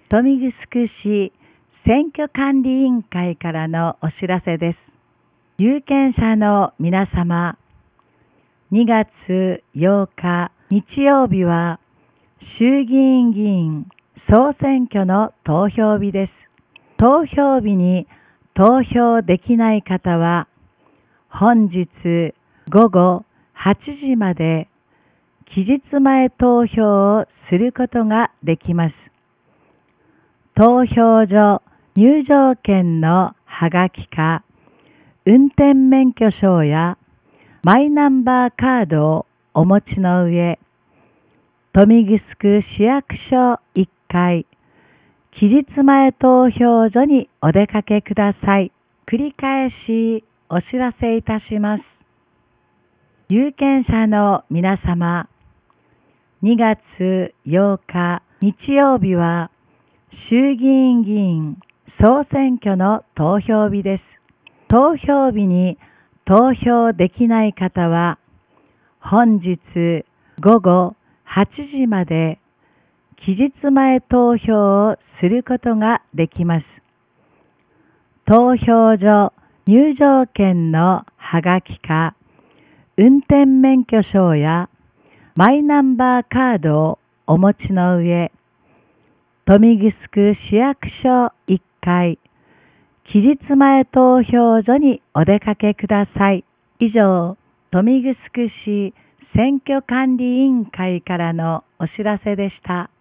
豊見城市選挙管理委員会からのお知らせです。有権者の皆様、2月8日日曜日は衆議院議員総選挙の投票日です。投票日に投票できない方は、本日午後8時まで期日前投票をすることができます。投票所入場券のはがきか、運転免許証やマイナンバーカードをお持ちの上、豊見城市役所1階期日前投票所にお出かけください。繰り返しお知らせいたします。有権者の皆様、2月8日日曜日は衆議院議員総選挙の投票日です。投票日に投票できない方は、本日午後8時まで期日前投票をすることができます。投票所入場券のはがきか、運転免許証やマイナンバーカードをお持ちの上、豊見城市役所1階期日前投票所にお出かけください。以上、豊見城市選挙管理委員会からのお知らせでした。